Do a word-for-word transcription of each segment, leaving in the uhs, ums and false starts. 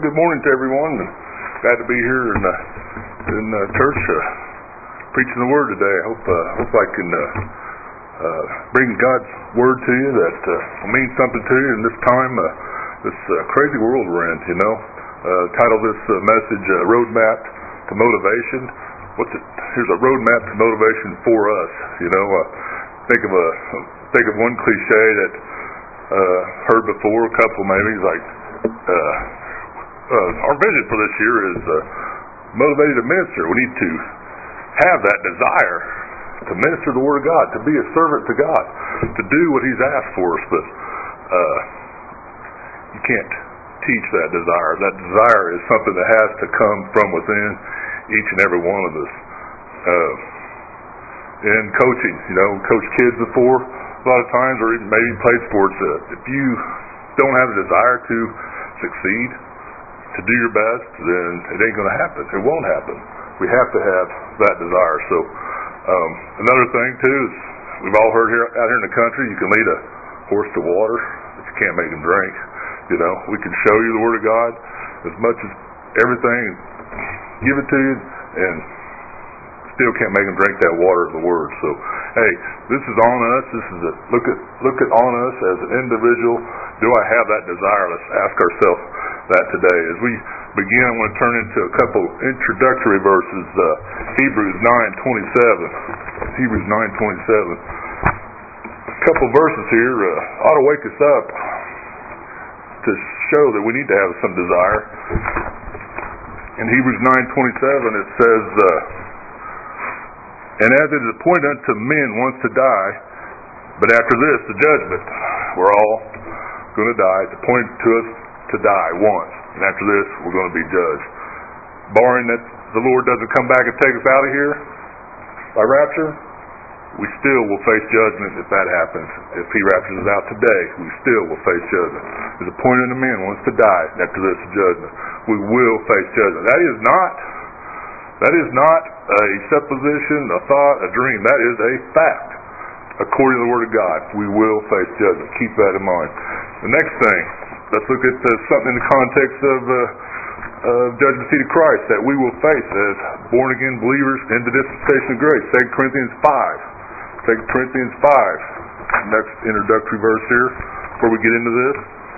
good morning to everyone. Glad to be here in, uh, in uh, church uh, preaching the Word today. I hope, uh, hope I can uh, uh, bring God's Word to you that uh, will mean something to you in this time, uh, this uh, crazy world we're in, you know. Uh, title this uh, message, uh, Roadmap to Motivation. What's it? Here's a roadmap to motivation for us, you know. Uh, think of a think of one cliche that uh, heard before, a couple maybe, like uh, uh, our vision for this year is uh, motivated to minister. We need to have that desire to minister the Word of God, to be a servant to God, to do what He's asked for us. But uh, you can't teach that desire. That desire is something that has to come from within each and every one of us. Uh, in coaching, you know, coach kids before a lot of times, or even maybe played sports. Uh, if you don't have a desire to succeed, to do your best, then it ain't going to happen. It won't happen. We have to have that desire. So um, another thing too is we've all heard here out here in the country, you can lead a horse to water, but you can't make him drink. You know, we can show you the Word of God as much as everything, give it to you, and still can't make them drink that water of the Word. So, hey, this is on us. This is a look at look at on us as an individual. Do I have that desire? Let's ask ourselves that today. As we begin, I want to turn into a couple introductory verses. Uh, Hebrews nine twenty-seven. Hebrews nine twenty-seven. A couple verses here uh, ought to wake us up to show that we need to have some desire. In Hebrews nine twenty-seven, it says, uh, "And as it is appointed unto men once to die, but after this the judgment." We're all going to die. It's appointed to us to die once, and after this we're going to be judged. Barring that the Lord doesn't come back and take us out of here by rapture, we still will face judgment if that happens. If He raptures us out today, we still will face judgment. It's appointed unto men once to die, and after this judgment. We will face judgment. That is not that is not a supposition, a thought, a dream. That is a fact. According to the Word of God, we will face judgment. Keep that in mind. The next thing, let's look at uh, something in the context of uh, uh, judgment seat of Christ that we will face as born-again believers in the dispensation of grace. Second Corinthians five. Second Corinthians five. Next introductory verse here before we get into this.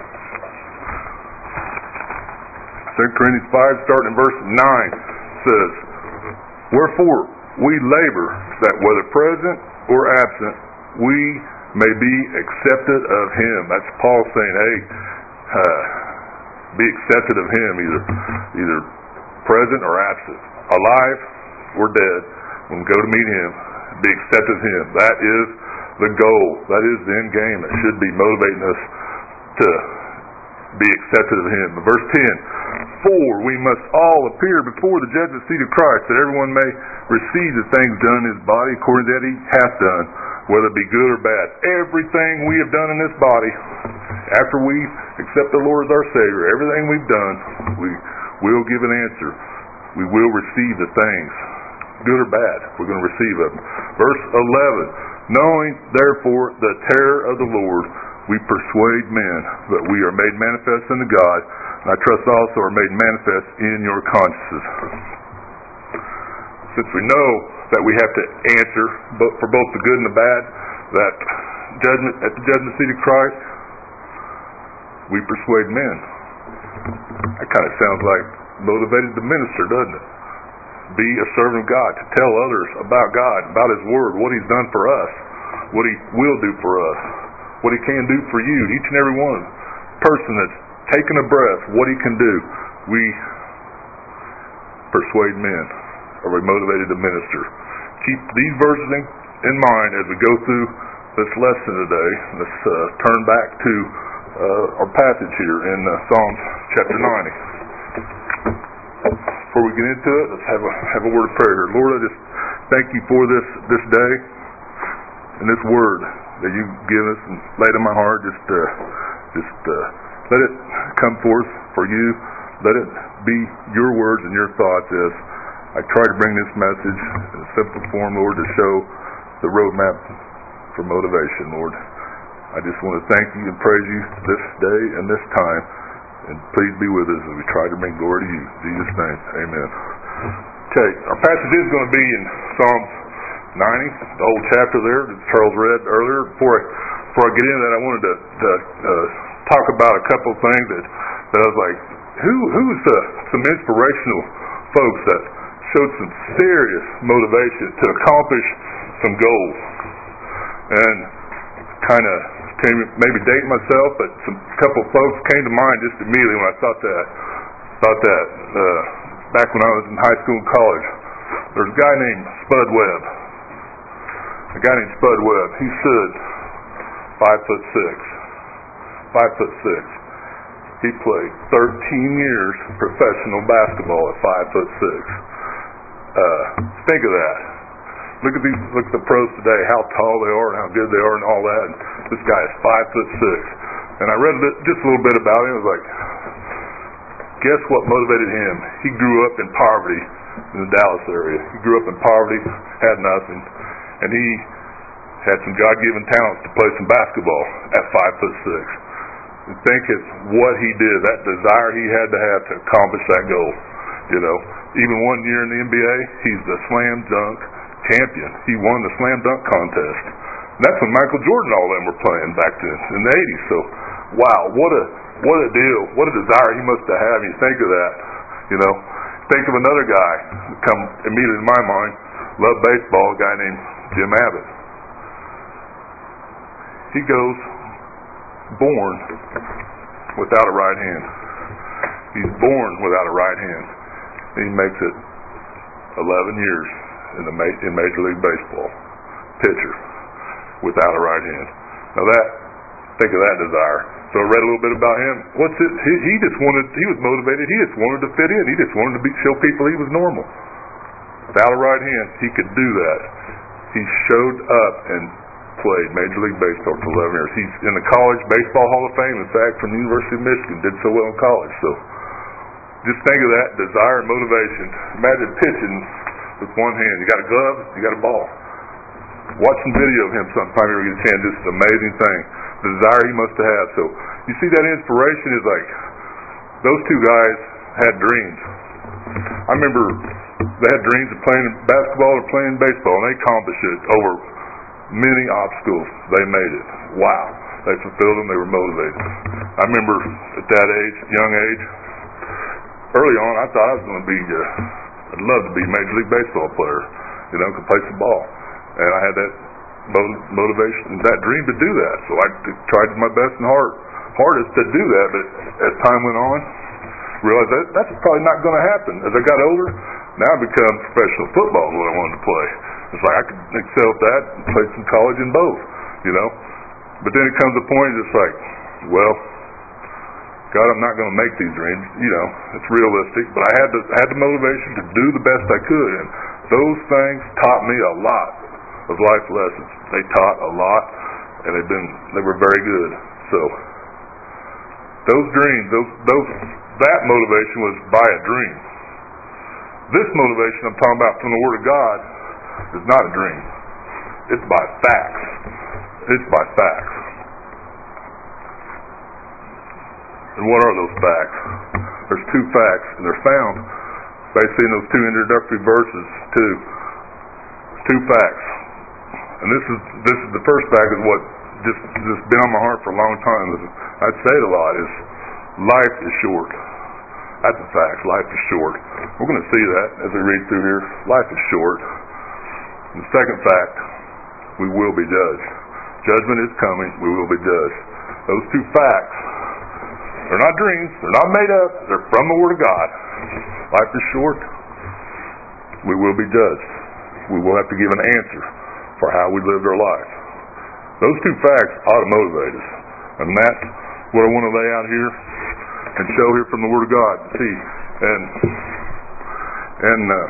Second Corinthians five, starting in verse nine, says, "Wherefore we labor that whether present or absent, we may be accepted of Him." That's Paul saying, hey, uh, be accepted of Him, either either present or absent. Alive or dead, when we go to meet Him, be accepted of Him. That is the goal. That is the end game that should be motivating us to be accepted of Him. Verse ten, "For we must all appear before the judgment seat of Christ, that everyone may receive the things done in His body according to that He hath done, whether it be good or bad." Everything we have done in this body, after we accept the Lord as our Savior, everything we've done, we will give an answer. We will receive the things, good or bad. We're going to receive them. Verse eleven, "Knowing therefore the terror of the Lord, we persuade men, but we are made manifest unto God, and I trust also are made manifest in your consciences." Since we know that we have to answer for both the good and the bad, that judgment at the judgment seat of Christ, we persuade men. That kind of sounds like motivated to minister, doesn't it? Be a servant of God, to tell others about God, about His Word, what He's done for us, what He will do for us, what He can do for you, each and every one. Person that's taken a breath, what He can do. We persuade men. Are we motivated to minister? Keep these verses in, in mind as we go through this lesson today. Let's uh, turn back to uh, our passage here in uh, Psalms chapter ninety. Before we get into it, let's have a have a word of prayer here. Lord, I just thank You for this this day and this word that You give us and laid in my heart. Just uh, just uh, let it come forth for You. Let it be Your words and Your thoughts as I try to bring this message in a simple form, Lord, to show the roadmap for motivation, Lord. I just want to thank You and praise You this day and this time And please be with us as we try to bring glory to you. In Jesus' name, amen. Okay, our passage is going to be in Psalms ninety, the whole chapter there that Charles read earlier. Before I, before I get into that, I wanted to, to uh, talk about a couple of things that, that I was like, who who's uh, some inspirational folks that showed some serious motivation to accomplish some goals. And kind of came, maybe dating myself, but some couple of folks came to mind just immediately when I thought that. Thought that uh, back when I was in high school and college, there's a guy named Spud Webb. A guy named Spud Webb. He stood five foot six. Five foot six. He played thirteen years professional basketball at five foot six. Uh, think of that. Look at these. Look at the pros today. How tall they are and how good they are and all that. And this guy is five foot six. And I read a bit, just a little bit about him. I was like, guess what motivated him? He grew up in poverty in the Dallas area. He grew up in poverty, had nothing, and he had some God-given talents to play some basketball at five foot six. And think it's what he did, that desire he had to have to accomplish that goal. You know, even one year in the N B A, he's the slam dunk champion. He won the slam dunk contest. And that's when Michael Jordan and all them were playing back then in the eighties. So, wow, what a what a deal, what a desire he must have had. You think of that, you know. Think of another guy who come immediately to my mind, loved baseball, a guy named Jim Abbott. He goes born without a right hand. He's born without a right hand. And he makes it eleven years in the ma- in Major League Baseball, pitcher without a right hand. Now that, think of that desire. So I read a little bit about him. What's it? He, he just wanted. He was motivated. He just wanted to fit in. He just wanted to be, show people he was normal. Without a right hand, he could do that. He showed up and played Major League Baseball for eleven years. He's in the College Baseball Hall of Fame. In fact, from the University of Michigan, did so well in college. So just think of that desire and motivation. Imagine pitching with one hand. You got a glove, you got a ball. Watch some video of him sometime you get a chance. Just an amazing thing. The desire he must have had. So you see that inspiration is like those two guys had dreams. I remember they had dreams of playing basketball or playing baseball, and they accomplished it over many obstacles. They made it. Wow. They fulfilled them. They were motivated. I remember at that age, young age, early on, I thought I was going to be, uh, I'd love to be a Major League Baseball player, you know, could play some ball. And I had that motivation, that dream to do that. So I tried my best and hard, hardest to do that. But as time went on, realized that that's probably not going to happen. As I got older, now I become professional football is what I wanted to play. It's like I could excel at that and play some college in both, you know. But then it comes a point it's like, well, God, I'm not going to make these dreams. You know, it's realistic. But I had the I had the motivation to do the best I could, and those things taught me a lot of life lessons. They taught a lot, and they've been they were very good. So those dreams, those those that motivation was by a dream. This motivation I'm talking about from the Word of God is not a dream. It's by facts. It's by facts. And what are those facts? There's two facts, and they're found basically in those two introductory verses too. Two facts. And this is this is the first fact is what just just been on my heart for a long time. I'd say it a lot is life is short. That's a fact. Life is short. We're going to see that as we read through here. Life is short. And the second fact, we will be judged. Judgment is coming. We will be judged. Those two facts, they're not dreams. They're not made up. They're from the Word of God. Life is short. We will be judged. We will have to give an answer for how we lived our life. Those two facts ought to motivate us. And that's what I want to lay out here and show here from the Word of God. See, and and uh,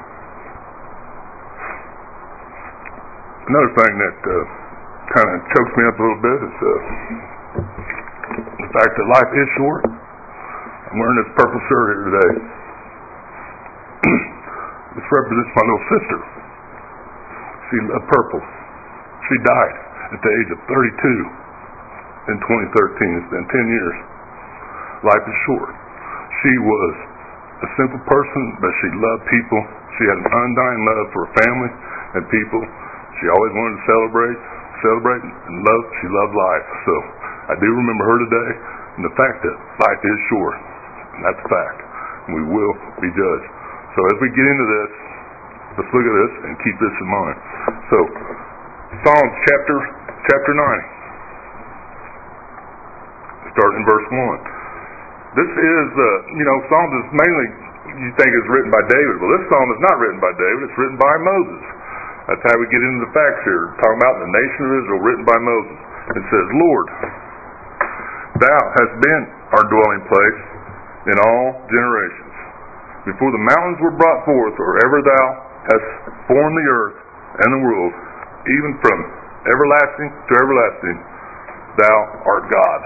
another thing that uh, kind of chokes me up a little bit is uh, the fact that life is short. I'm wearing this purple shirt here today. This represents my little sister. She loved purple. She died at the age of thirty-two in twenty thirteen. It's been ten years. life is short. She was a simple person, but she loved people. She had an undying love for her family and people. She always wanted to celebrate, celebrate and love. She loved life. So I do remember her today, and the fact that life is short. And that's a fact. And we will be judged. So as we get into this, let's look at this and keep this in mind. So, Psalms chapter chapter nine. Starting in verse one. This is, uh, you know, Psalms is mainly, you think it's written by David. Well, this psalm is not written by David. It's written by Moses. That's how we get into the facts here. Talking about the nation of Israel, written by Moses. It says, Lord, thou hast been our dwelling place in all generations. Before the mountains were brought forth, or ever thou hast formed the earth and the world, even from everlasting to everlasting, thou art God.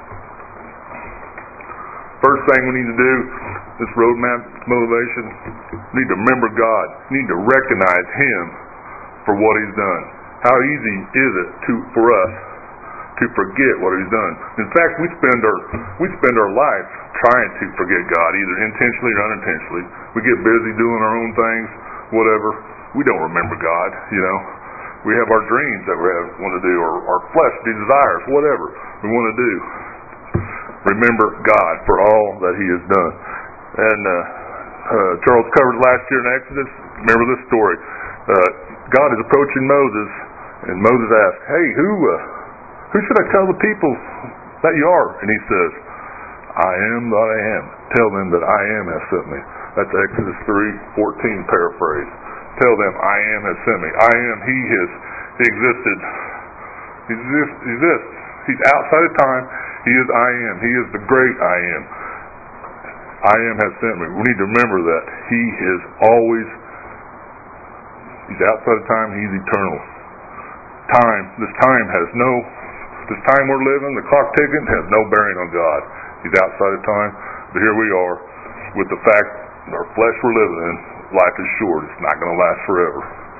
First thing we need to do, this roadmap motivation, we need to remember God. We need to recognize Him for what He's done. How easy is it to for us to forget what He's done? In fact, we spend our we spend our life trying to forget God, either intentionally or unintentionally. We get busy doing our own things, whatever. We don't remember God, you know. We have our dreams that we have, want to do, or our fleshly desires, whatever we want to do. Remember God for all that He has done. And uh, uh, Charles covered last year in Exodus. Remember this story. Uh, God is approaching Moses, and Moses asked, hey, who uh, who should I tell the people that you are? And he says, I am that I am. Tell them that I am has sent me. That's Exodus three fourteen paraphrase. Tell them I am has sent me. I am, He is, He existed. He exists. He exists. He's outside of time. He is I am. He is the great I am. I am has sent me. We need to remember that He is always, He's outside of time. He's eternal. Time, this time has no, this time we're living, the clock ticking, has no bearing on God. He's outside of time. But here we are with the fact that our flesh we're living in, life is short. It's not going to last forever.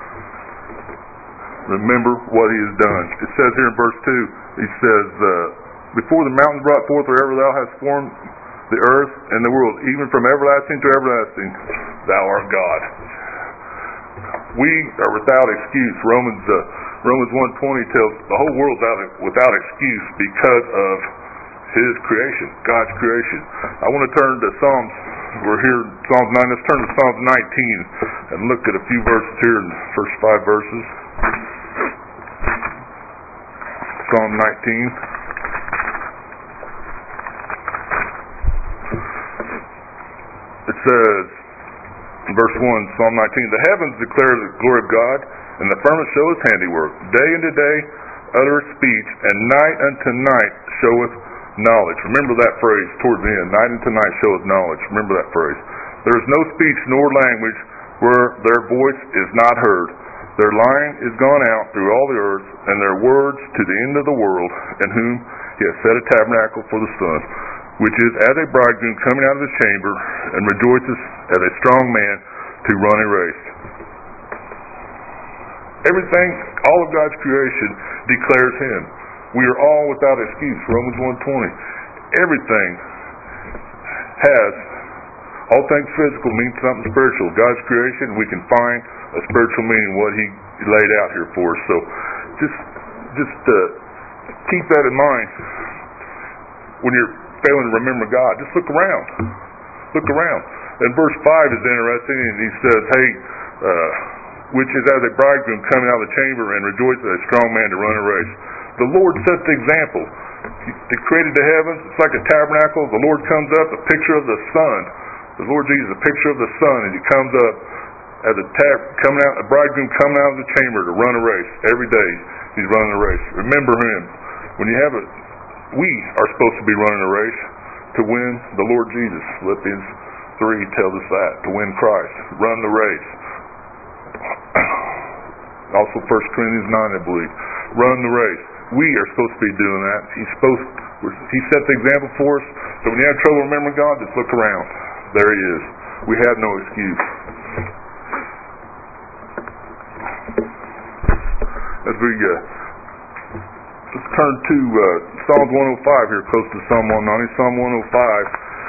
Remember what He has done. It says here in verse two, He says, uh, before the mountains brought forth, wherever thou hast formed the earth and the world, even from everlasting to everlasting, thou art God. We are without excuse. Romans uh, Romans one twenty tells the whole world's out without excuse because of His creation, God's creation. I want to turn to Psalms. We're here in Psalms nine. Let's turn to Psalms nineteen and look at a few verses here in the first five verses. Psalm nineteen. It says, in verse one, Psalm nineteen, the heavens declare the glory of God, and the firmament show His handiwork. Day unto day uttereth speech, and night unto night showeth knowledge. Remember that phrase towards the end. Night unto night showeth knowledge. Remember that phrase. There is no speech nor language where their voice is not heard. Their line is gone out through all the earth, and their words to the end of the world, in whom He has set a tabernacle for the sun, which is as a bridegroom coming out of his chamber, and rejoices as a strong man to run a race. Everything, all of God's creation declares Him. We are all without excuse. Romans one twenty. Everything has, all things physical mean something spiritual. God's creation, we can find a spiritual meaning, what He laid out here for us. So just just uh, keep that in mind. When you're failing to remember God, just look around. Look around. And verse five is interesting, and he says, hey, uh, which is as a bridegroom coming out of the chamber, and rejoices as a strong man to run a race. The Lord set the example. He created the heavens. It's like a tabernacle. The Lord comes up, a picture of the sun. The Lord Jesus, a picture of the sun, and He comes up as a tab, coming out, a bridegroom coming out of the chamber to run a race. Every day He's running a race. Remember Him. When you have a, we are supposed to be running a race to win the Lord Jesus. Philippians three tells us that, to win Christ. Run the race. Also First Corinthians nine, I believe. Run the race. We are supposed to be doing that. He's supposed. He set the example for us. So when you have trouble remembering God, just look around. There He is. We have no excuse. As we uh, let's turn to uh, Psalms one oh five here, close to Psalm one ninety. Psalm one oh five.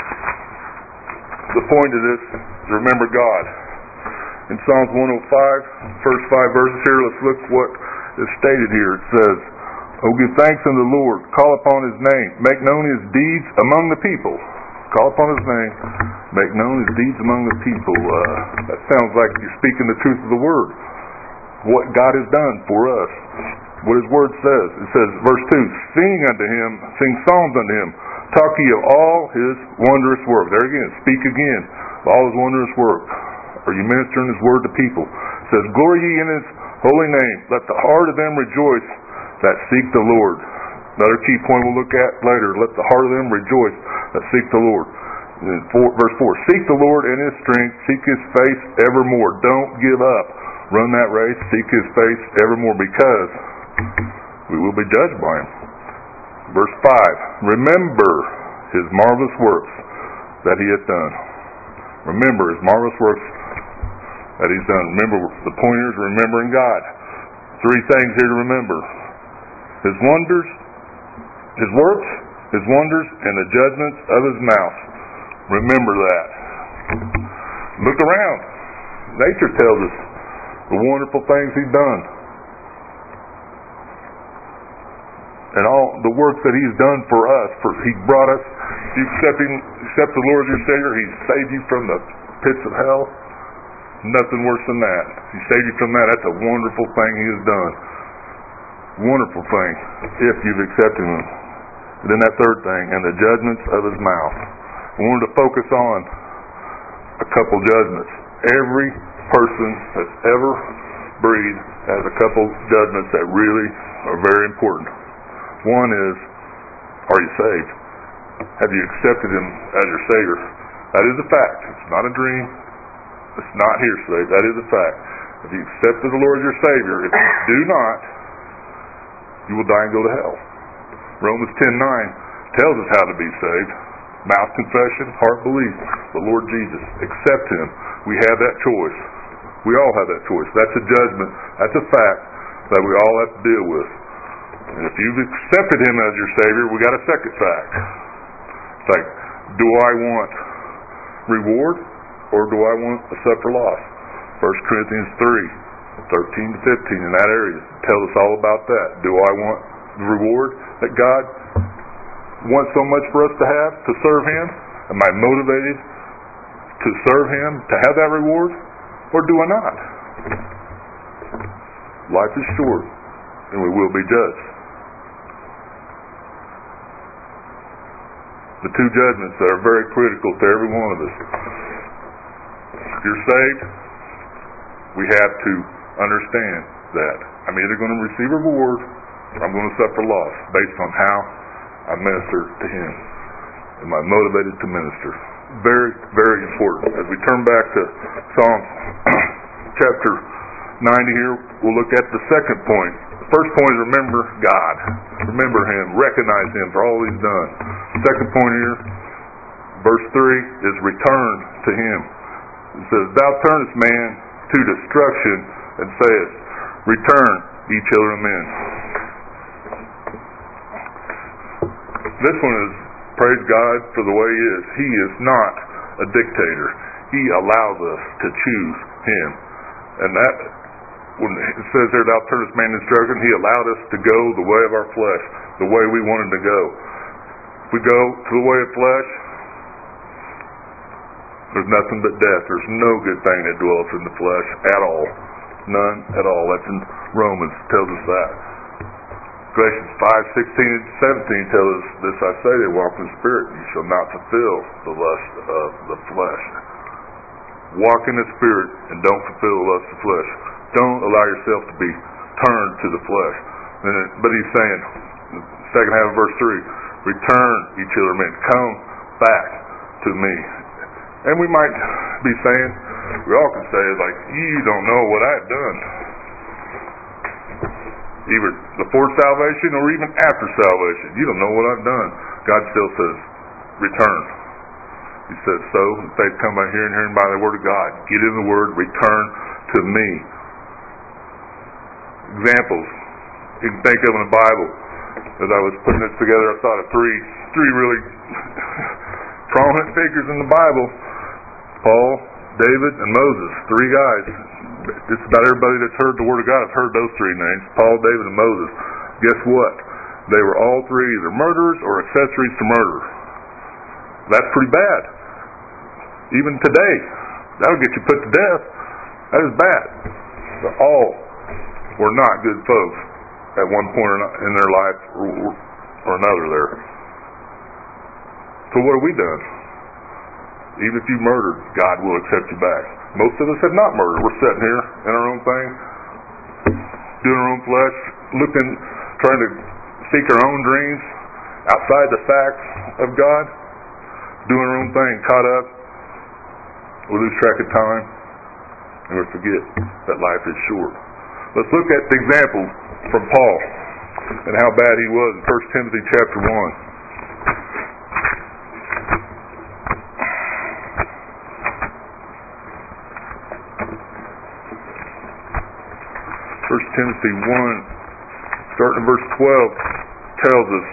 The point of this is remember God. In Psalms one oh five, first five verses here, let's look what is stated here. It says, "Oh, give thanks unto the Lord, call upon His name, make known His deeds among the people." Call upon His name, make known His deeds among the people. Uh, that sounds like you're speaking the truth of the Word. What God has done for us. What His Word says. It says, verse two, "Sing unto Him, sing psalms unto Him, talk ye of all His wondrous work." There again, speak again of all His wondrous work. Are you ministering His Word to people? It says, "Glory ye in His holy name. Let the heart of them rejoice that seek the Lord." Another key point we'll look at later. Let the heart of them rejoice that seek the Lord. Four, verse four, "Seek the Lord in His strength. Seek His face evermore." Don't give up. Run that race. Seek His face evermore, because we will be judged by Him. Verse five, "Remember His marvelous works that He hath done." Remember His marvelous works that He's done. Remember, the point here is remembering God. Three things here to remember: His wonders, His works, His wonders, and the judgments of His mouth. Remember that. Look around. Nature tells us the wonderful things He's done. And all the works that He's done for us. For He brought us, if you accept Him, accept the Lord as your Savior, He saved you from the pits of hell. Nothing worse than that. He saved you from that. That's a wonderful thing He has done. Wonderful thing, if you've accepted Him. And then that third thing, and the judgments of His mouth. I wanted to focus on a couple judgments. Every person that's ever breathed has a couple judgments that really are very important. One is, are you saved? Have you accepted Him as your Savior? That is a fact. It's not a dream. It's not hearsay. That is a fact. If you accepted the Lord as your Savior, if you do not, you will die and go to hell. Romans ten nine tells us how to be saved. Mouth confession, heart belief. The Lord Jesus. Accept Him. We have that choice. We all have that choice. That's a judgment. That's a fact that we all have to deal with. And if you've accepted Him as your Savior, we got a second fact. It's like, do I want reward, or do I want to suffer loss? First Corinthians three, thirteen to fifteen, in that area, tells us all about that. Do I want the reward that God wants so much for us to have, to serve Him? Am I motivated to serve Him, to have that reward? Or do I not? Life is short, and we will be judged. The two judgments that are very critical to every one of us. If you're saved, we have to understand that I'm either going to receive a reward or I'm going to suffer loss based on how I minister to Him. Am I motivated to minister? Very, very important. As we turn back to Psalm chapter ninety here, we'll look at the second point. The first point is remember God. Remember Him. Recognize Him for all He's done. Second point here, verse three, is return to Him. It says, "Thou turnest man to destruction, and sayest, Return, ye children of men." This one is, praise God for the way He is. He is not a dictator. He allows us to choose Him. And that, when it says there, "Thou turnest man to destruction," He allowed us to go the way of our flesh, the way we wanted to go. If we go to the way of flesh, there's nothing but death. There's no good thing that dwells in the flesh at all. None at all. That's in Romans. Tells us that. Galatians five sixteen and seventeen tells us, "This I say, they walk in the Spirit, and you shall not fulfill the lust of the flesh." Walk in the Spirit and don't fulfill the lust of the flesh. Don't allow yourself to be turned to the flesh. But He's saying, second half of verse three, "Return, ye children of men, come back to me." And we might be saying, we all can say, like, you don't know what I've done. Either before salvation or even after salvation. You don't know what I've done. God still says, return. He says, so, faith come by hearing, hearing by the Word of God. Get in the Word, return to me. Examples you can think of in the Bible. as I was putting this together, I thought of three, three really prominent figures in the Bible: Paul, David, and Moses. Three guys. Just about everybody that's heard the Word of God has heard those three names: Paul, David, and Moses. Guess what? They were all three either murderers or accessories to murder. That's pretty bad. Even today, that'll get you put to death. That is bad. But all were not good folks at one point in their life or another there. So what have we done? Even if you murdered, God will accept you back. Most of us have not murdered. We're sitting here in our own thing, doing our own flesh, looking, trying to seek our own dreams outside the facts of God, doing our own thing, caught up. We lose track of time, and we forget that life is short. Let's look at the example from Paul and how bad he was in First Timothy chapter one. First Timothy one, starting in verse twelve, tells us,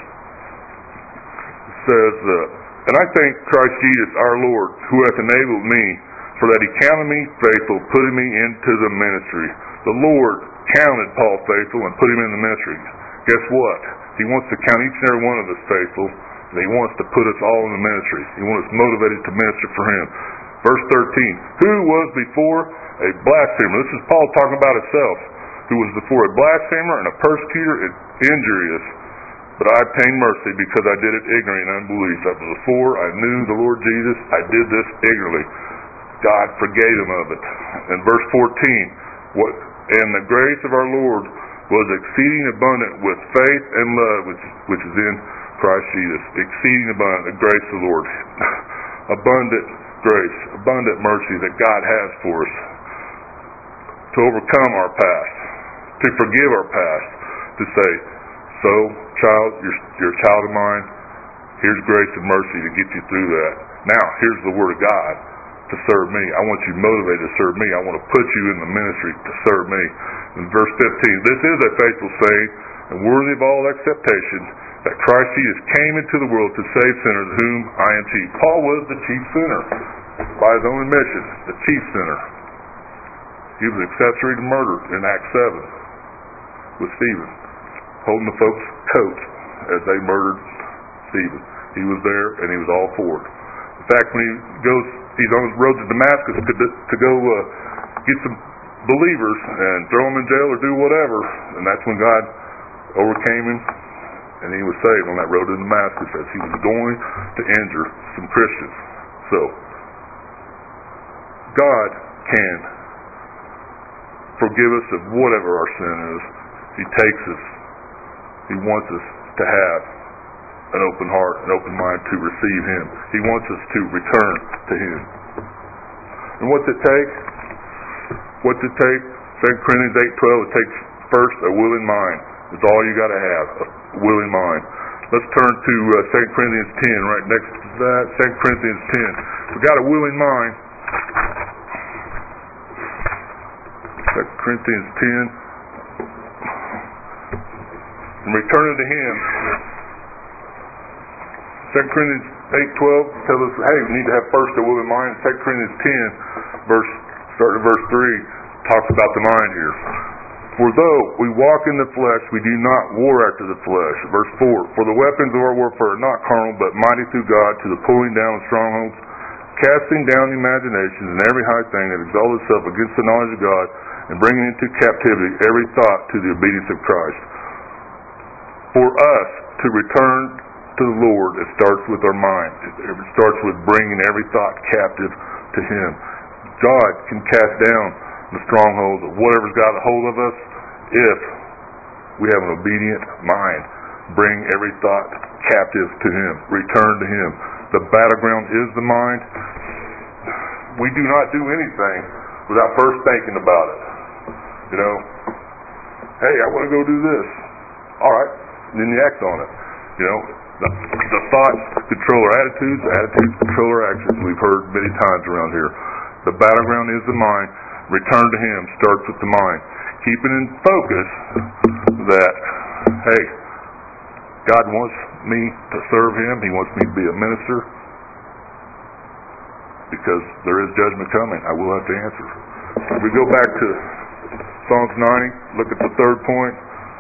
it says, uh, "And I thank Christ Jesus our Lord, who hath enabled me, for that he counted me faithful, putting me into the ministry." The Lord counted Paul faithful and put him in the ministry. Guess what? He wants to count each and every one of us faithful, and he wants to put us all in the ministry. He wants us motivated to minister for him. Verse thirteen, "Who was before a blasphemer?" This is Paul talking about himself. "Who was before a blasphemer and a persecutor and injurious. But I obtained mercy because I did it ignorantly in unbelief. That before I knew the Lord Jesus, I did this ignorantly." God forgave him of it. And verse fourteen, what, "And the grace of our Lord was exceeding abundant with faith and love, which, which is in Christ Jesus." Exceeding abundant, the grace of the Lord. Abundant grace, abundant mercy that God has for us to overcome our past, to forgive our past, to say, "So, child, you're, you're a child of mine. Here's grace and mercy to get you through that. Now, here's the Word of God to serve me. I want you motivated to serve me. I want to put you in the ministry to serve me." In verse fifteen, "This is a faithful saying and worthy of all acceptation, that Christ Jesus came into the world to save sinners, of whom I am chief." Paul was the chief sinner, by his own admission, the chief sinner. He was accessory to murder in Acts seven with Stephen, holding the folks' coats as they murdered Stephen. He was there, and he was all for it. In fact, when he goes, he's on his road to Damascus to, to go uh, get some believers and throw them in jail or do whatever, and that's when God overcame him, and he was saved on that road to Damascus as he was going to injure some Christians. So, God can forgive us of whatever our sin is. He takes us. He wants us to have an open heart, an open mind to receive him. He wants us to return to him. And what's it take? What's it take? Second Corinthians eight twelve, it takes first a willing mind. It's all you got to have, a willing mind. Let's turn to uh, Second Corinthians ten, right next to that. Second Corinthians ten. We got a willing mind. Second Corinthians ten. And returning to him. Second Corinthians eight twelve tells us, hey, we need to have first a willing mind. Second Corinthians ten, verse, starting at verse three, talks about the mind here. "For though we walk in the flesh, we do not war after the flesh." Verse four, "For the weapons of our warfare are not carnal, but mighty through God to the pulling down of strongholds, casting down the imaginations and every high thing that exalts itself against the knowledge of God, and bringing into captivity every thought to the obedience of Christ." For us to return to the Lord, it starts with our mind. It starts with bringing every thought captive to him. God can cast down the strongholds of whatever's got a hold of us if we have an obedient mind. Bring every thought captive to him. Return to him. The battleground is the mind. We do not do anything without first thinking about it. You know, hey, I want to go do this. All right. And then you act on it. You know, the, the thoughts control our attitudes, the attitudes control our actions. We've heard many times around here. The battleground is the mind. Return to him starts with the mind. Keeping in focus that, hey, God wants me to serve Him. He wants me to be a minister. Because there is judgment coming. I will have to answer. We go back to Psalms ninety. Look at the third point.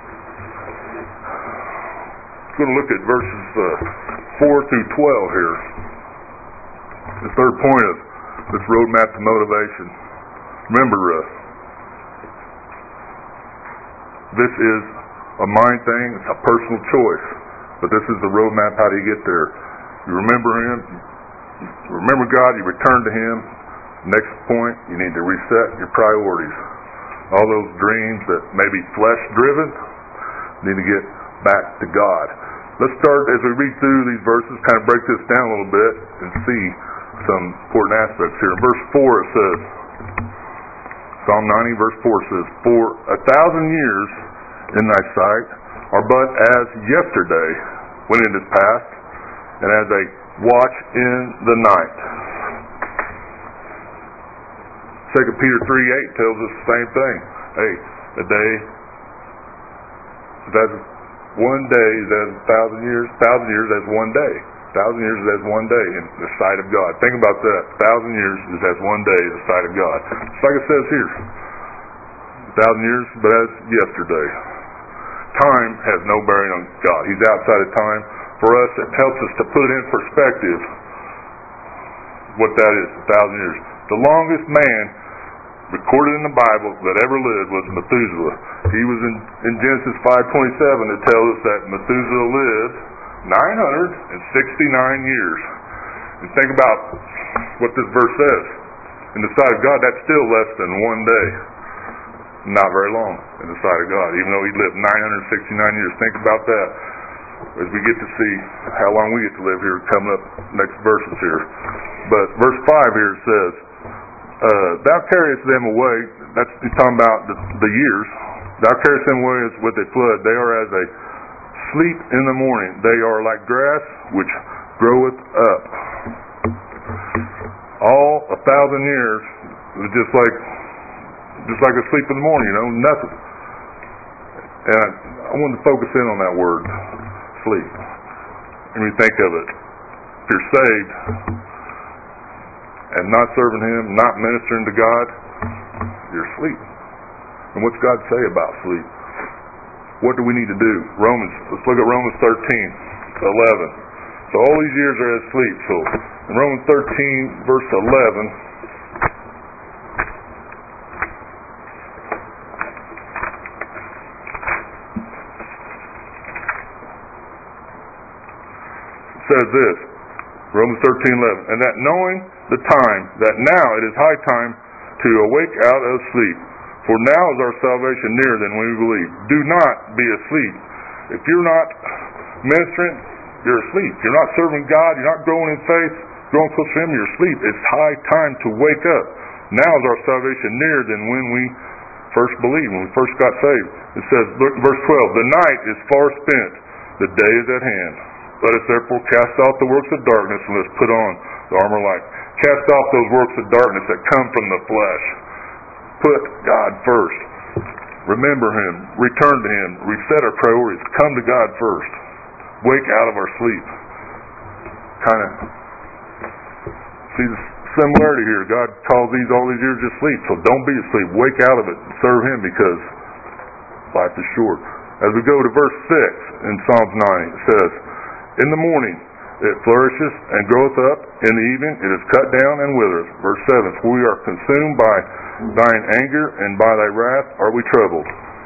I'm going to look at verses uh, four through twelve here. The third point of this roadmap to motivation. Remember, uh, this is a mind thing. It's a personal choice. But this is the roadmap. How do you get there? You remember Him. You remember God. You return to Him. Next point, you need to reset your priorities. All those dreams that may be flesh-driven need to get back to God. Let's start, as we read through these verses, kind of break this down a little bit and see some important aspects here. In verse four it says, Psalm ninety verse four says, "For a thousand years in thy sight are but as yesterday when it is past, and as a watch in the night." Second Peter three eight tells us the same thing. Hey, a day is as one day is as a thousand years, thousand years as one day. Thousand years is as one day in the sight of God. Think about that. Thousand years is as one day in the sight of God. It's like it says here. A thousand years, but as yesterday. Time has no bearing on God. He's outside of time. For us, it helps us to put it in perspective what that is, a thousand years. The longest man recorded in the Bible that ever lived was Methuselah. He was in, in Genesis five twenty-seven that tells us that Methuselah lived nine hundred sixty-nine years. And think about what this verse says. In the sight of God, that's still less than one day. Not very long in the sight of God, even though he lived nine hundred sixty-nine years. Think about that as we get to see how long we get to live here coming up next verses here. But verse five here says, uh, "Thou carriest them away," that's he's talking about the, the years. "Thou carriest them away as with a flood. They are as a sleep in the morning. They are like grass which groweth up." All a thousand years is just like just like a sleep in the morning, you know, nothing. And I, I wanted to focus in on that word, sleep. When you think of it, if you're saved and not serving Him, not ministering to God, you're asleep. And what's God say about sleep? What do we need to do? Romans, let's look at Romans thirteen, eleven. So all these years are as sleep. So in Romans thirteen, verse eleven, it says this, Romans thirteen, eleven, "And that knowing the time, that now it is high time to awake out of sleep. For now is our salvation nearer than we believe. Do not be asleep." If you're not ministering, you're asleep. You're not serving God. You're not growing in faith, growing close to Him. You're asleep. It's high time to wake up. Now is our salvation nearer than when we first believed, when we first got saved. It says, look, verse twelve, "The night is far spent, the day is at hand. Let us therefore cast off the works of darkness, and let us put on the armor of light." Cast off those works of darkness that come from the flesh. Put God first. Remember Him. Return to Him. Reset our priorities. Come to God first. Wake out of our sleep. Kind of see the similarity here. God calls these all these years just sleep. So don't be asleep. Wake out of it and serve Him, because life is short. As we go to verse six in Psalms ninety, it says, "In the morning it flourishes and groweth up. In the evening it is cut down and withereth." Verse seven, "For we are consumed by thine anger, and by thy wrath are we troubled.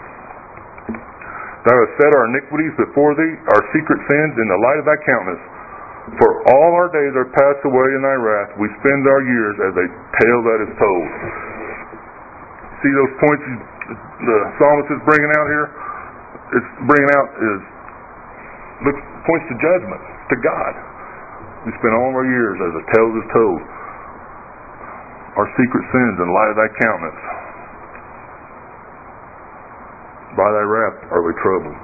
Thou hast set our iniquities before thee, our secret sins in the light of thy countenance. For all our days are passed away in thy wrath. We spend our years as a tale that is told." See those points the psalmist is bringing out here? It's bringing out is looks points to judgment, to God. We spend all of our years as a tale is told. Our secret sins in light of thy countenance. By thy wrath are we troubled.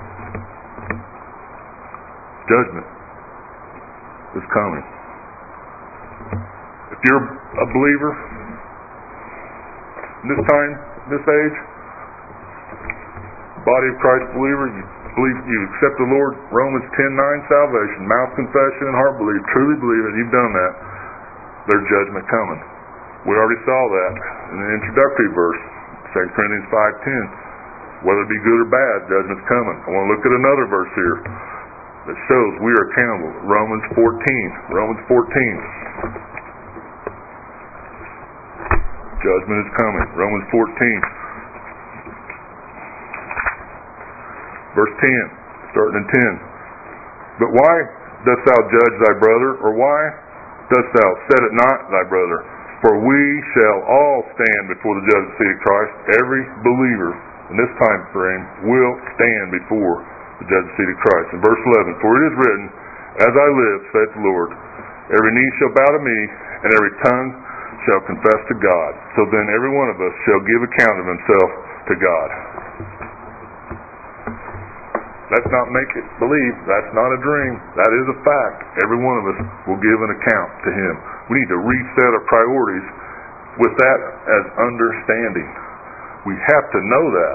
Judgment is coming. If you're a believer this time, this age, body of Christ believer, you believe you accept the Lord, Romans ten nine, salvation, mouth confession and heart belief, truly believe it, you've done that, there's judgment coming. We already saw that in the introductory verse, Second Corinthians five ten. Whether it be good or bad, judgment's coming. I want to look at another verse here that shows we are accountable. Romans fourteen. Romans fourteen. Judgment is coming. Romans fourteen. Verse ten. Starting in ten. But why dost thou judge thy brother? Or why dost thou set it not thy brother? For we shall all stand before the judgment seat of Christ. Every believer in this time frame will stand before the judgment seat of Christ. In verse eleven, for it is written, as I live, saith the Lord, every knee shall bow to me, and every tongue shall confess to God. So then every one of us shall give account of himself to God. Let's not make it believe. That's not a dream. That is a fact. Every one of us will give an account to him. We need to reset our priorities with that as understanding. We have to know that.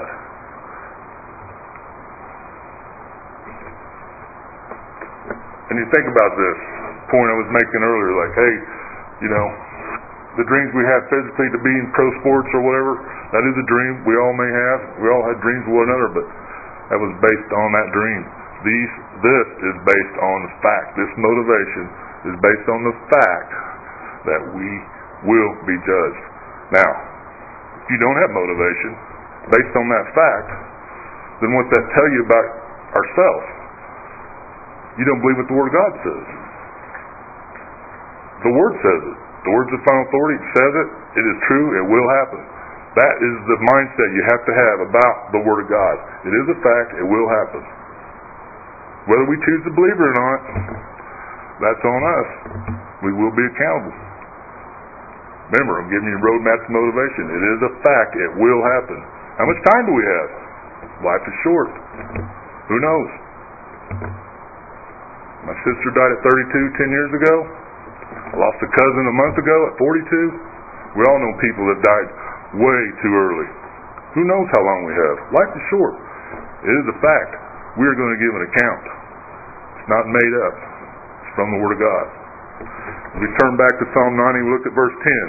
And you think about this point I was making earlier, like, hey, you know, the dreams we have physically to be in pro sports or whatever, that is a dream we all may have. We all had dreams of one another, but that was based on that dream. These, this is based on the fact. This motivation is based on the fact that we will be judged. Now, if you don't have motivation based on that fact, then what's that tell you about ourselves? You don't believe what the Word of God says. The Word says it. The Word's the final authority. It says it. It is true. It will happen. That is the mindset you have to have about the Word of God. It is a fact. It will happen. Whether we choose to believe it or not, that's on us. We will be accountable. Remember, I'm giving you a roadmap to motivation. It is a fact. It will happen. How much time do we have? Life is short. Who knows? My sister died at thirty-two ten years ago. I lost a cousin a month ago at forty-two. We all know people that died way too early. Who knows how long we have? Life is short. It is a fact. We are going to give an account. It's not made up. It's from the Word of God. As we turn back to Psalm ninety, we look at verse ten.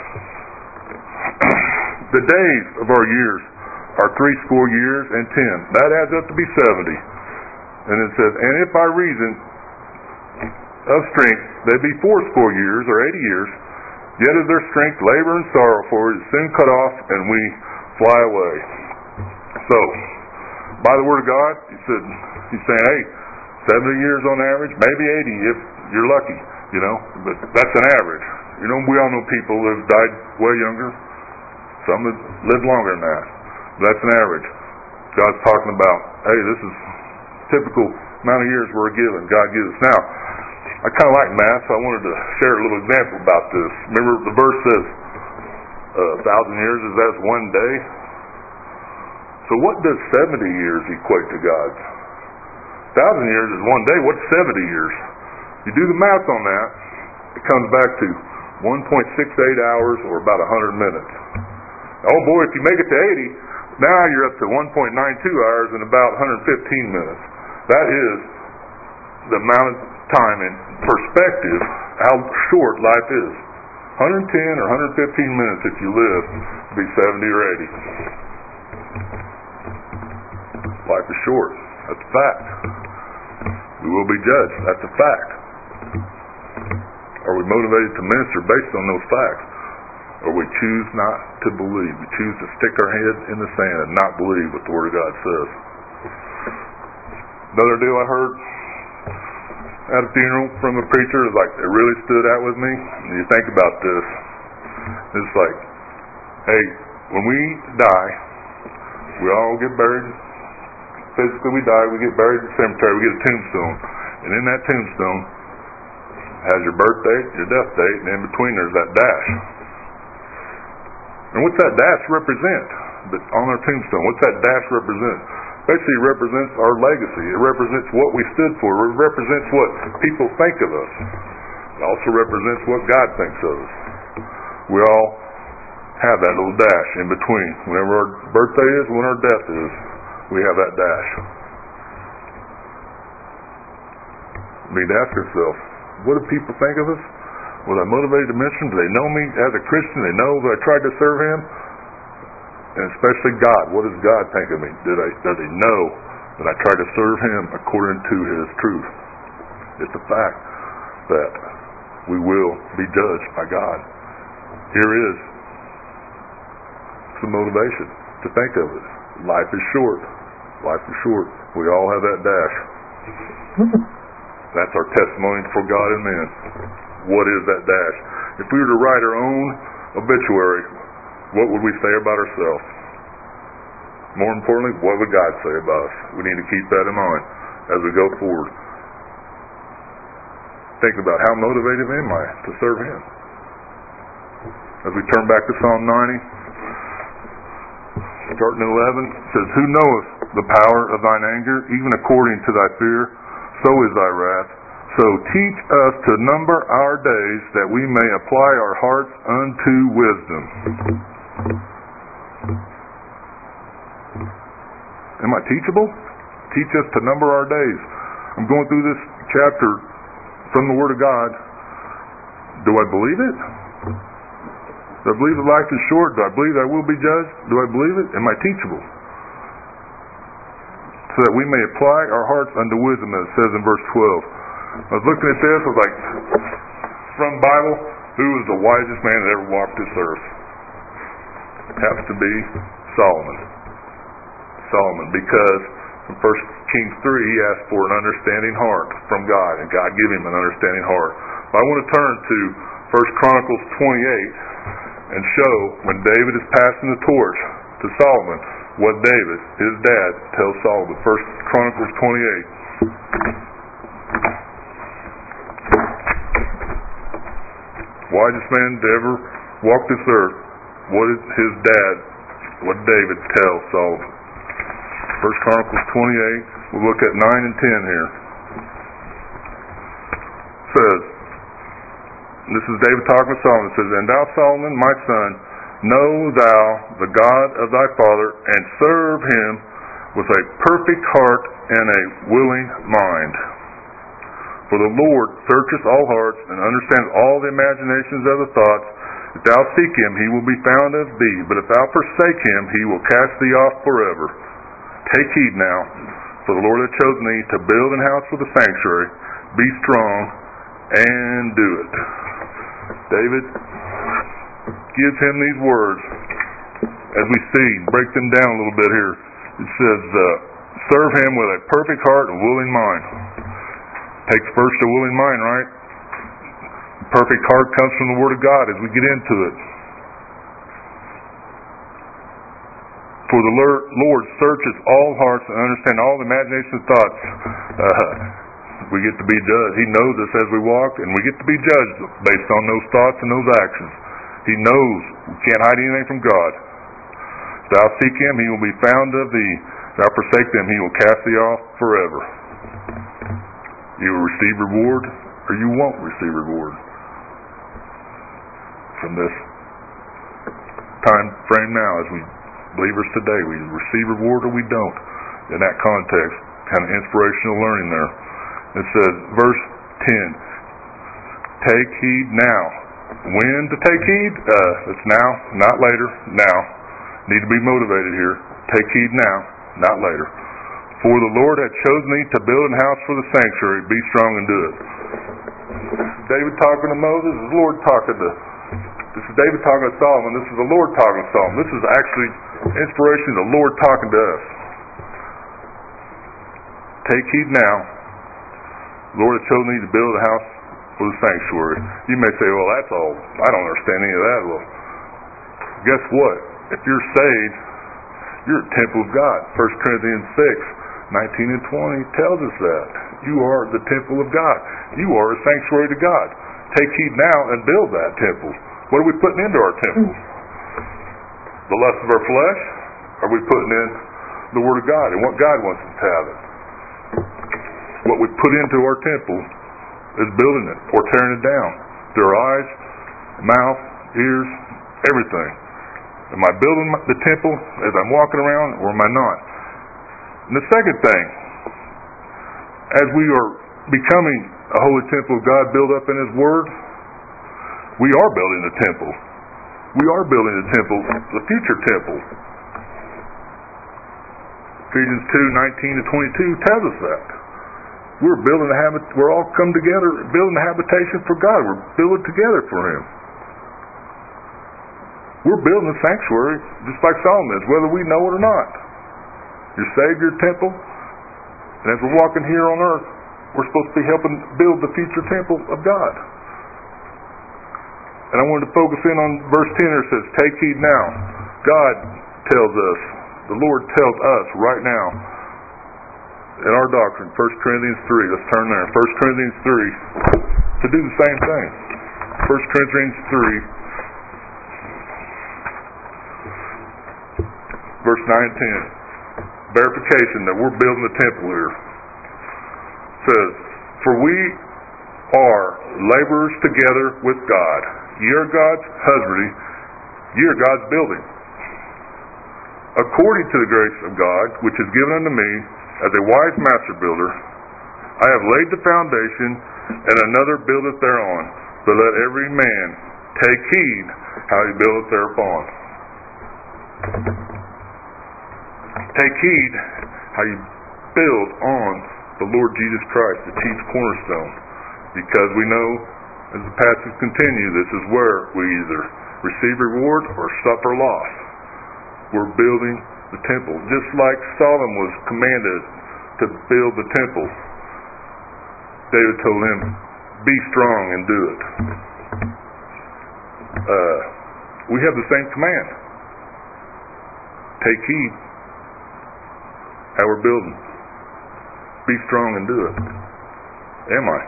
The days of our years are three score years and ten. That adds up to be seventy. And it says, and if by reason of strength they be fourscore years or eighty years, yet is their strength labor and sorrow, for it is soon cut off and we fly away. So, by the Word of God, he said, he's saying, hey, seventy years on average, maybe eighty if you're lucky, you know, but that's an average. You know, we all know people that have died way younger. Some have lived longer than that. That's an average. God's talking about, hey, this is typical amount of years we're given. God gives us. Now, I kind of like math, so I wanted to share a little example about this. Remember, the verse says, uh, a thousand years is as one day. So what does seventy years equate to God? A thousand years is one day. What's seventy years? You do the math on that, it comes back to one point six eight hours or about one hundred minutes. Oh boy, if you make it to eighty, now you're up to one point nine two hours and about one hundred fifteen minutes. That is the amount of time in perspective how short life is. one hundred ten or one hundred fifteen minutes if you live to be seventy or eighty. Life is short. That's a fact. We will be judged. That's a fact. Are we motivated to minister based on those facts? Or we choose not to believe. We choose to stick our head in the sand and not believe what the Word of God says. Another deal I heard at a funeral from a preacher is like, it really stood out with me. And you think about this. It's like, hey, when we die, we all get buried. Physically we die, we get buried in the cemetery, we get a tombstone. And in that tombstone has your birth date, your death date, and in between there's that dash. And what's that dash represent? But on our tombstone, what's that dash represent? Basically it represents our legacy. It represents what we stood for. It represents what people think of us. It also represents what God thinks of us. We all have that little dash in between. Whenever our birthday is, when our death is, we have that dash. We need to ask ourselves, what do people think of us? Was I motivated to minister? Do they know me as a Christian? Do they know that I tried to serve Him? And especially God. What does God think of me? Did I, does He know that I tried to serve Him according to His truth? It's a fact that we will be judged by God. Here is some motivation to think of it. Life is short. Life is short. We all have that dash. That's our testimony for God and men. What is that dash? If we were to write our own obituary, what would we say about ourselves? More importantly, what would God say about us? We need to keep that in mind as we go forward. Think about how motivated am I to serve Him. As we turn back to Psalm ninety, starting at eleven, it says, Who knoweth the power of thine anger, even according to thy fear, so is thy wrath. So teach us to number our days, that we may apply our hearts unto wisdom. Am I teachable? Teach us to number our days. I'm going through this chapter from the Word of God. Do I believe it? Do I believe that life is short? Do I believe that I will be judged? Do I believe it? Am I teachable? So that we may apply our hearts unto wisdom, as it says in verse twelve. I was looking at this, I was like, from the Bible, who was the wisest man that ever walked this earth? It happens to be Solomon. Solomon, because in First Kings three, he asked for an understanding heart from God, and God gave him an understanding heart. But I want to turn to First Chronicles twenty-eight and show when David is passing the torch to Solomon, what David, his dad, tells Solomon. First Chronicles twenty-eight. Wisest man to ever walk this earth. What did his dad, what did David tell Solomon? First Chronicles twenty-eight, we'll look at nine and ten here. It says, this is David talking to Solomon. It says, And thou, Solomon, my son, know thou the God of thy father, and serve Him with a perfect heart and a willing mind. For the Lord searcheth all hearts, and understandeth all the imaginations of the thoughts. If thou seek Him, He will be found of thee. But if thou forsake Him, He will cast thee off forever. Take heed now, for the Lord hath chosen thee to build an house for the sanctuary. Be strong and do it. David gives him these words. As we see, break them down a little bit here. It says, uh, serve Him with a perfect heart and willing mind. Takes first a willing mind, right? The perfect heart comes from the Word of God as we get into it. For the Lord searches all hearts and understands all the imagination and thoughts. Uh, we get to be judged. He knows us as we walk, and we get to be judged based on those thoughts and those actions. He knows we can't hide anything from God. If thou seek Him, He will be found of thee. If thou forsake Him, He will cast thee off forever. You will receive reward, or you won't receive reward from this time frame now as we believers today. We receive reward or we don't. In that context, kind of inspirational learning there. It says, verse ten, take heed now. When to take heed? Uh, it's now, not later. Now. Need to be motivated here. Take heed now, not later. For the Lord hath chosen thee to build an house for the sanctuary. Be strong and do it. David talking to Moses. This is the Lord talking to This is David talking to Solomon. This is the Lord talking to Solomon. This is actually inspiration of the Lord talking to us. Take heed now. The Lord has chosen thee to build a house for the sanctuary. You may say, well, that's all. I don't understand any of that. Well, guess what? If you're saved, you're a temple of God. First Corinthians six, nineteen and twenty tells us that. You are the temple of God. You are a sanctuary to God. Take heed now and build that temple. What are we putting into our temple? The lust of our flesh? Or are we putting in the Word of God and what God wants us to have it? What we put into our temple is building it or tearing it down. Through our eyes, mouth, ears, everything. Am I building the temple as I'm walking around, or am I not? And the second thing, as we are becoming a holy temple of God built up in His Word? We are building the temple. We are building the temple, the future temple. Ephesians two nineteen to twenty-two tells us that. We're building a habit. We're all come together, building a habitation for God. We're building together for Him. We're building a sanctuary, just like Solomon is, whether we know it or not. Your Savior temple, and as we're walking here on earth, we're supposed to be helping build the future temple of God. And I wanted to focus in on verse ten where it says, "Take heed now." God tells us, the Lord tells us right now, in our doctrine, First Corinthians three, let's turn there, First Corinthians three, to do the same thing. First Corinthians three, verse nine and ten. Verification that we're building the temple here. Says, "For we are laborers together with God. Ye are God's husbandry, ye are God's building. According to the grace of God, which is given unto me, as a wise master builder, I have laid the foundation, and another buildeth thereon. But let every man take heed how he buildeth thereupon." Take heed how you build on the Lord Jesus Christ, the chief cornerstone. Because we know, as the passage continues, this is where we either receive reward or suffer loss. We're building the temple. Just like Solomon was commanded to build the temple, David told him, "Be strong and do it." Uh, we have the same command. Take heed how we're building. Be strong and do it. Am I?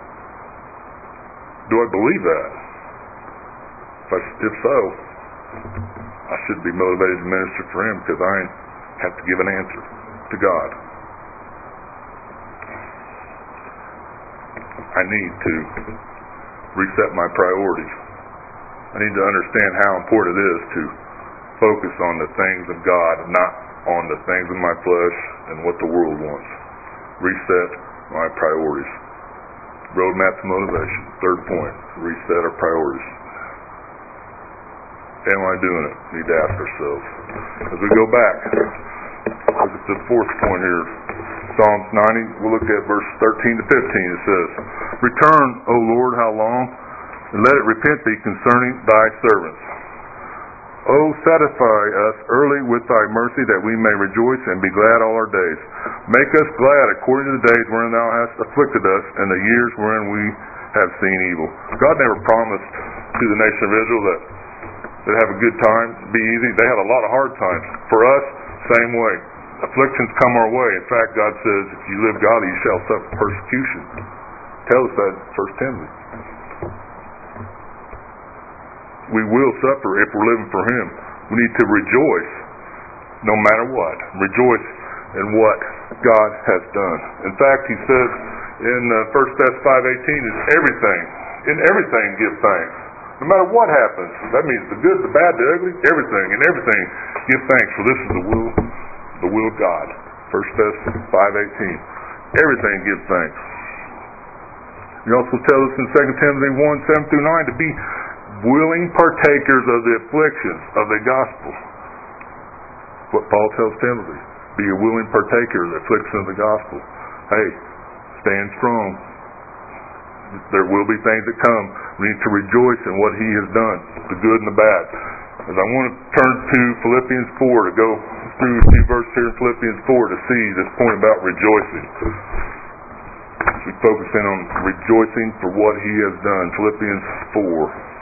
Do I believe that? If, I, if so, I should be motivated to minister for Him, because I have to give an answer to God. I need to reset my priorities. I need to understand how important it is to focus on the things of God, not on the things of my flesh and what the world wants. Reset my priorities. Roadmap to motivation. Third point, reset our priorities. Am I doing it? We need to ask ourselves. As we go back, look at the fourth point here. Psalms ninety, we'll look at verse thirteen to fifteen. It says, "Return, O Lord, how long? And let it repent thee concerning thy servants. O satisfy us early with thy mercy, that we may rejoice and be glad all our days. Make us glad according to the days wherein thou hast afflicted us, and the years wherein we have seen evil." God never promised to the nation of Israel that they'd have a good time, be easy. They had a lot of hard times. For us, same way. Afflictions come our way. In fact, God says, if you live godly, you shall suffer persecution. Tell us that in First Timothy. We will suffer if we're living for Him. We need to rejoice no matter what. Rejoice in what God has done. In fact, He says in uh, First Thessalonians five eighteen, is everything, in everything give thanks. No matter what happens. That means the good, the bad, the ugly, everything. In everything give thanks, for this is the will, the will of God. First Thessalonians five eighteen. Everything give thanks. He also tells us in Second Timothy one seven through nine to be willing partakers of the afflictions of the gospel. What Paul tells Timothy. Be a willing partaker of the afflictions of the gospel. Hey, stand strong. There will be things that come. We need to rejoice in what He has done, the good and the bad. As I want to turn to Philippians four, to go through a few verses here in Philippians four to see this point about rejoicing. We focus in on rejoicing for what He has done. Philippians four.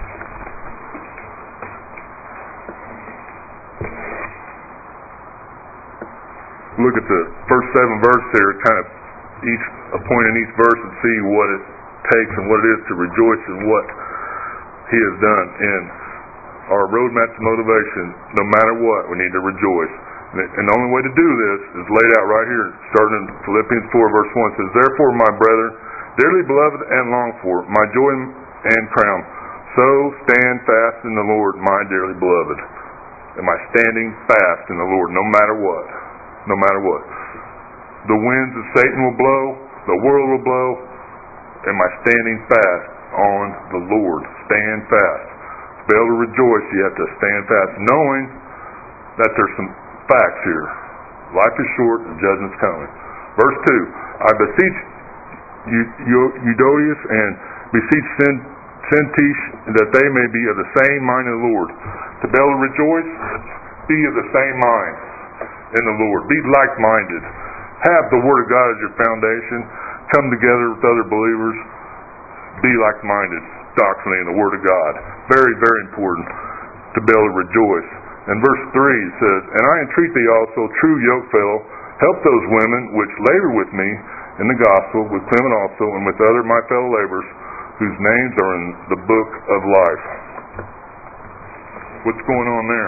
Look at the first seven verses there, kind of each a point in each verse, and see what it takes and what it is to rejoice in what He has done. In our roadmap to motivation, no matter what, we need to rejoice. And the only way to do this is laid out right here, starting in Philippians four, verse one. It says, "Therefore, my brethren, dearly beloved and longed for, my joy and crown, so stand fast in the Lord, my dearly beloved." Am I standing fast in the Lord, no matter what? No matter what. The winds of Satan will blow, the world will blow, am I standing fast on the Lord? Stand fast. To be able to rejoice, you have to stand fast, knowing that there's some facts here. Life is short and judgment's coming. Verse two, I beseech Euodias and beseech Syntyche that they may be of the same mind in the Lord. To be able to rejoice, be of the same mind in the Lord. Be like-minded. Have the Word of God as your foundation. Come together with other believers. Be like-minded doctrinally in the Word of God. Very, very important to be able to rejoice. And verse three says, and I entreat thee also, true yokefellow, help those women which labor with me in the gospel, with Clement also, and with other my fellow laborers, whose names are in the book of life. What's going on there?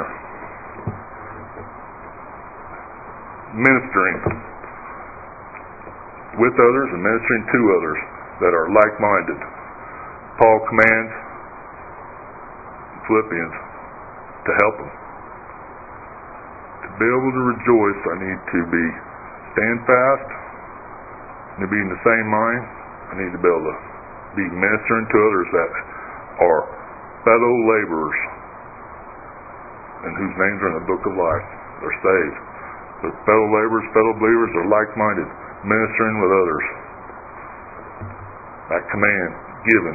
Ministering with others and ministering to others that are like-minded. Paul commands Philippians to help them. To be able to rejoice, I need to be stand fast, I need to be in the same mind, I need to be able to be ministering to others that are fellow laborers and whose names are in the book of life. They're saved. The fellow laborers, fellow believers are like-minded, ministering with others. That command given.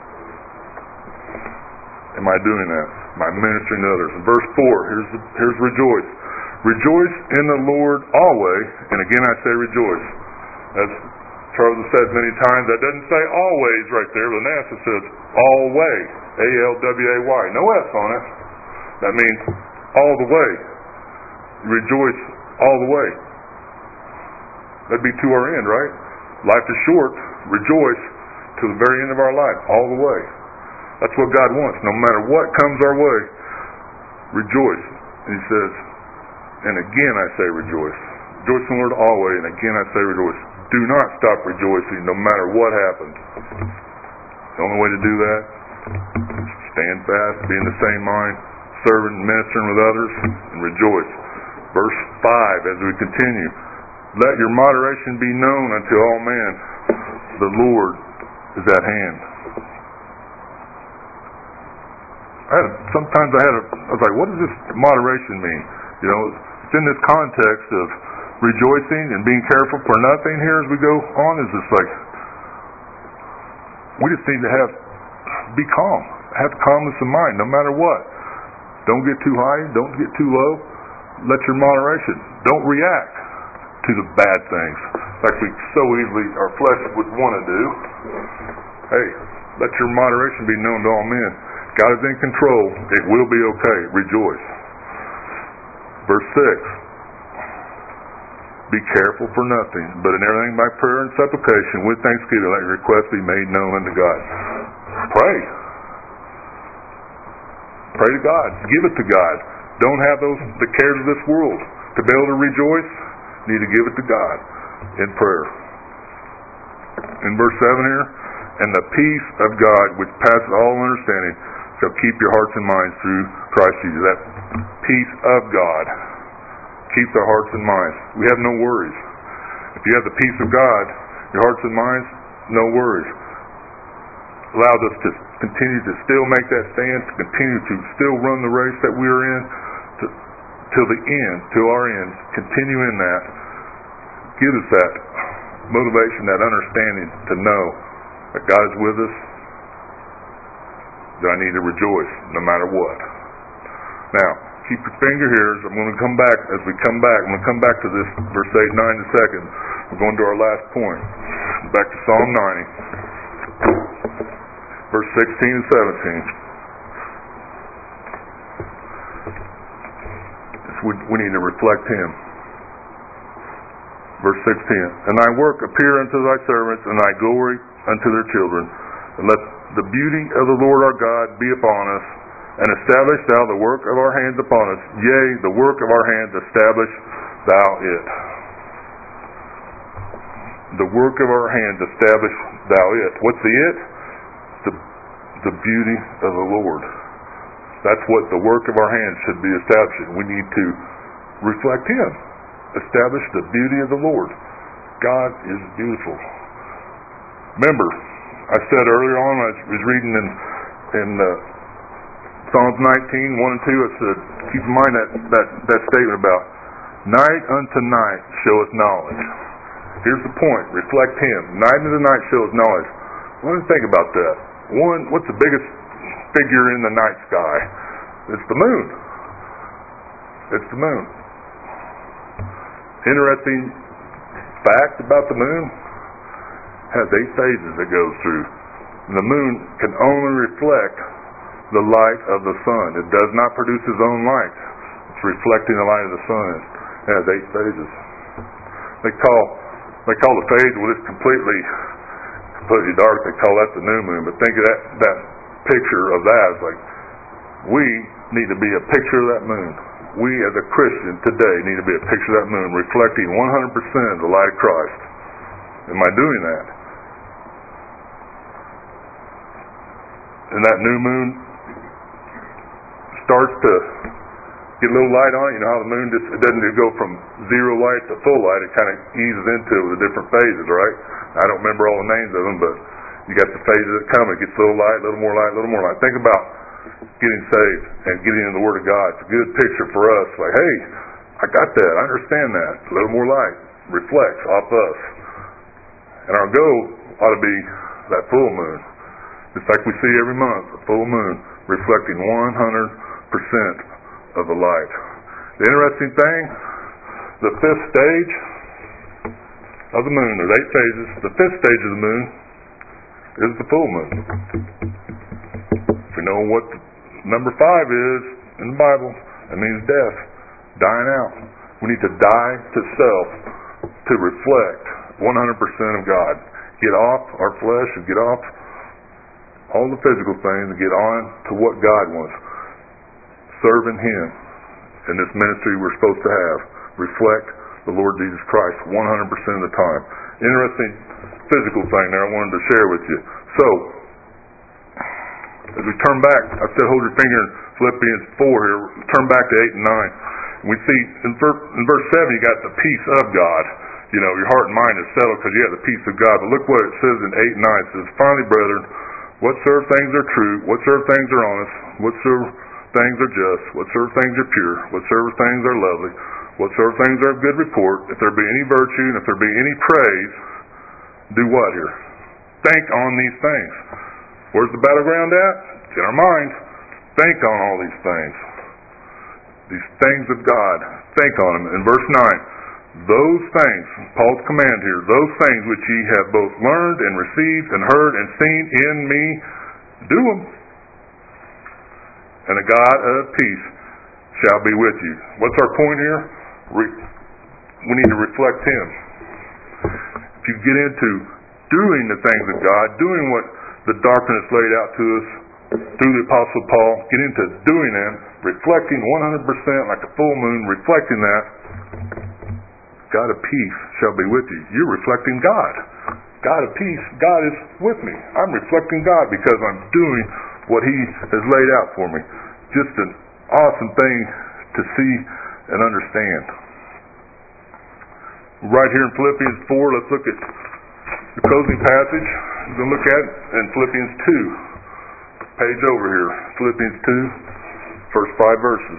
Am I doing that? Am I ministering to others? In verse four, here's the, here's rejoice. Rejoice in the Lord always, and again I say rejoice. As Charles has said many times, that doesn't say always right there, but in essence it says always. A L W A Y. No S on it. That means all the way. Rejoice all the way. That'd be to our end, right? Life is short. Rejoice to the very end of our life, all the way. That's what God wants. No matter what comes our way, rejoice. And He says, and again I say rejoice. Rejoice in the Lord always, and again I say rejoice. Do not stop rejoicing no matter what happens. The only way to do that is stand fast, be in the same mind, serving and ministering with others, and rejoice. Verse five, as we continue, let your moderation be known unto all men. The Lord is at hand. I had, sometimes I had a, I was like, what does this moderation mean? You know, it's in this context of rejoicing and being careful for nothing here as we go on. Is just like, we just need to have, be calm. Have calmness of mind no matter what. Don't get too high, don't get too low. Let your moderation. Don't react to the bad things like we so easily, our flesh would want to do. Hey, let your moderation be known to all men. God is in control. It will be okay. Rejoice. Verse six. Be careful for nothing, but in everything by prayer and supplication with thanksgiving let your requests be made known unto God. Pray. Pray to God. Give it to God. Don't have those the cares of this world. To be able to rejoice, you need to give it to God in prayer. In verse seven here, and the peace of God which passes all understanding shall keep your hearts and minds through Christ Jesus. That peace of God keeps our hearts and minds. We have no worries. If you have the peace of God, your hearts and minds, no worries. Allows us to continue to still make that stand, to continue to still run the race that we are in, to, till the end, till our end. Continue in that. Give us that motivation, that understanding to know that God is with us, that I need to rejoice no matter what. Now, keep your finger here. As I'm going to come back, as we come back, I'm going to come back to this verse eight, nine in a second. We're going to our last point. Back to Psalm ninety. Verse sixteen and seventeen. We, we need to reflect Him. Verse sixteen. And thy work appear unto thy servants, and thy glory unto their children. And let the beauty of the Lord our God be upon us, and establish thou the work of our hands upon us. Yea, the work of our hands establish thou it. The work of our hands establish thou it. What's the it? The, the beauty of the Lord. That's what the work of our hands should be establishing. We need to reflect Him. Establish the beauty of the Lord. God is beautiful. Remember, I said earlier on, I was reading in, in uh, Psalms nineteen, one and two, I said, keep in mind that, that, that statement about night unto night showeth knowledge. Here's the point, reflect Him. Night unto night showeth knowledge. What do you think about that? One, what's the biggest figure in the night sky? It's the moon. It's the moon. Interesting fact about the moon, has eight phases it goes through. And the moon can only reflect the light of the sun. It does not produce its own light. It's reflecting the light of the sun. It has eight phases. They call they call the phase when it's completely completely dark, they call that the new moon. But think of that that picture of that as like, we need to be a picture of that moon. We as a Christian today need to be a picture of that moon, reflecting one hundred percent of the light of Christ. Am I doing that? And that new moon starts to get a little light on it. You know how the moon just, it doesn't go from zero light to full light. It kind of eases into it with the different phases, right? I don't remember all the names of them, but you got the phases that come. It gets a little light, a little more light, a little more light. Think about getting saved and getting in the Word of God. It's a good picture for us. Like, hey, I got that. I understand that. A little more light reflects off us. And our goal ought to be that full moon. Just like we see every month, a full moon reflecting one hundred percent of the light. The interesting thing, the fifth stage of the moon, there's eight phases. The fifth stage of the moon is the full moon. If we know what the number five is in the Bible, that means death, dying out. We need to die to self to reflect one hundred percent of God. Get off our flesh and get off all the physical things and get on to what God wants. Serving Him in this ministry we're supposed to have. Reflect the Lord Jesus Christ one hundred percent of the time. Interesting physical thing there I wanted to share with you. So, as we turn back, I said hold your finger in Philippians four here. Turn back to eight and nine. We see in verse, in verse seven you got the peace of God. You know, your heart and mind is settled because you have the peace of God. But look what it says in eight and nine. It says, finally, brethren, whatsoever things are true, whatsoever things are honest, whatsoever things are just, whatsoever things are pure, whatsoever things are lovely, whatsoever things are of good report, if there be any virtue, and if there be any praise, do what here? Think on these things. Where's the battleground at? It's in our minds. Think on all these things. These things of God. Think on them. In verse nine, those things, Paul's command here, those things which ye have both learned and received and heard and seen in me, do them. And the God of peace shall be with you. What's our point here? Re- we need to reflect Him. If you get into doing the things of God, doing what the doctrine is laid out to us through the Apostle Paul, get into doing them, reflecting one hundred percent like a full moon, reflecting that, God of peace shall be with you. You're reflecting God. God of peace, God is with me. I'm reflecting God because I'm doing what He has laid out for me. Just an awesome thing to see and understand. Right here in Philippians four, let's look at the closing passage. We're going to look at in Philippians two. Page over here. Philippians two, first five verses.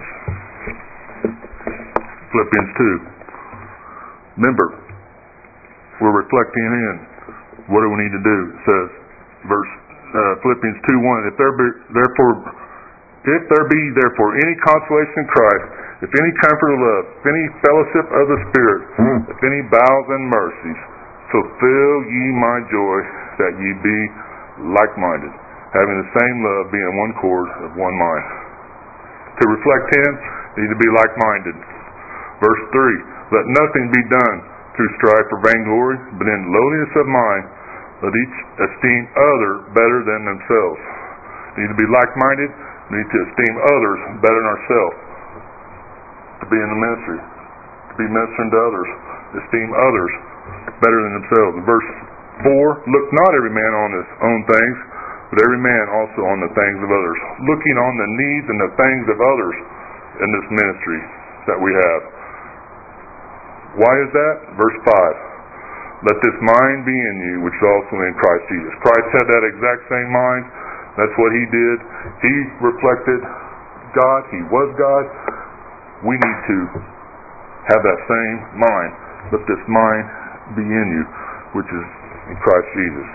Philippians two. Remember, we're reflecting in. What do we need to do? It says, verse uh, Philippians two one. If there be therefore, if there be therefore any consolation in Christ, if any comfort of love, if any fellowship of the Spirit, mm. if any bowels and mercies, fulfill ye my joy, that ye be like-minded, having the same love, being in one cord of one mind. To reflect Him, you need to be like-minded. Verse three. Let nothing be done through strife or vainglory, but in lowliness of mind, let each esteem other better than themselves. We need to be like-minded. We need to esteem others better than ourselves. To be in the ministry, to be ministering to others, esteem others better than themselves. In verse four, look not every man on his own things, but every man also on the things of others. Looking on the needs and the things of others in this ministry that we have. Why is that? Verse five. Let this mind be in you, which is also in Christ Jesus. Christ had that exact same mind. That's what he did. He reflected God. He was God. We need to have that same mind. Let this mind be in you, which is in Christ Jesus.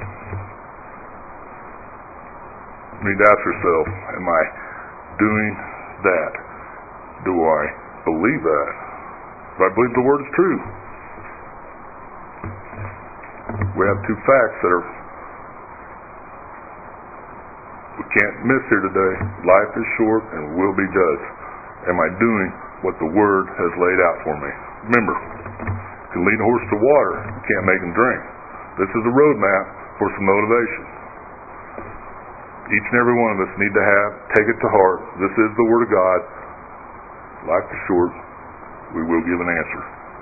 You need to ask yourself, am I doing that? Do I believe that? Do I believe the Word is true? We have two facts that are we can't miss here today. Life is short and we will be judged. Am I doing what the Word has laid out for me? Remember, you can lead a horse to water, you can't make him drink. This is a roadmap for some motivation. Each and every one of us need to have, take it to heart. This is the Word of God. Life is short. We will give an answer.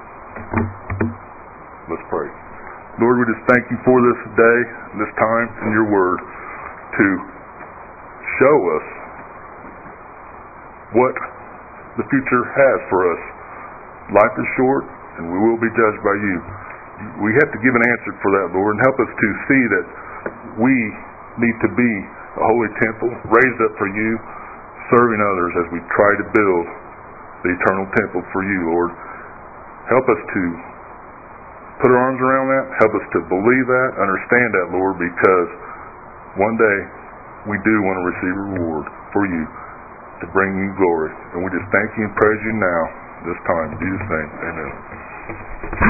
Let's pray. Lord, we just thank you for this day, this time in your Word to show us what the future has for us. Life is short and we will be judged by you. We have to give an answer for that, Lord, and help us to see that we need to be a holy temple raised up for you, serving others as we try to build the eternal temple for you, Lord. Help us to put our arms around that. Help us to believe that, understand that, Lord, because one day we do want to receive a reward for you to bring you glory. And we just thank you and praise you now, this time. In Jesus' name, amen.